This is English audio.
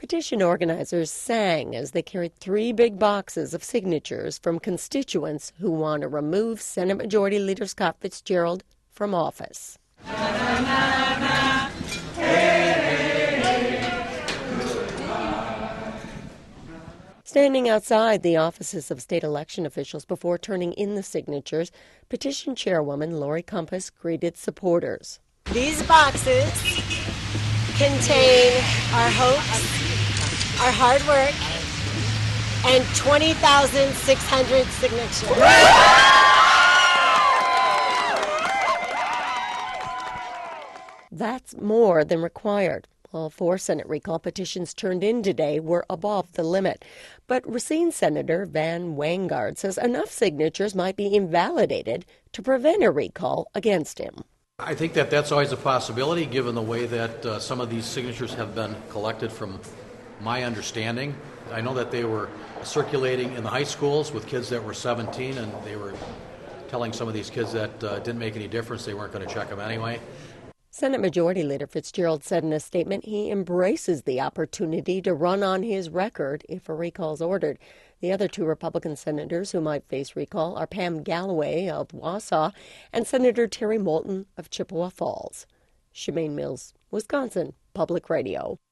Petition organizers sang as they carried 3 big boxes of signatures from constituents who want to remove Senate Majority Leader Scott Fitzgerald from office. Standing outside the offices of state election officials before turning in the signatures, petition chairwoman Lori Compass greeted supporters. These boxes contain our hopes, our hard work, and 20,600 signatures. That's more than required. All 4 Senate recall petitions turned in today were above the limit. But Racine Senator Van Wangard says enough signatures might be invalidated to prevent a recall against him. I think that that's always a possibility, given the way that some of these signatures have been collected from my understanding. I know that they were circulating in the high schools with kids that were 17, and they were telling some of these kids that didn't make any difference, they weren't going to check them anyway. Senate Majority Leader Fitzgerald said in a statement he embraces the opportunity to run on his record if a recall is ordered. The other 2 Republican senators who might face recall are Pam Galloway of Wausau and Senator Terry Moulton of Chippewa Falls. Shemaine Mills, Wisconsin Public Radio.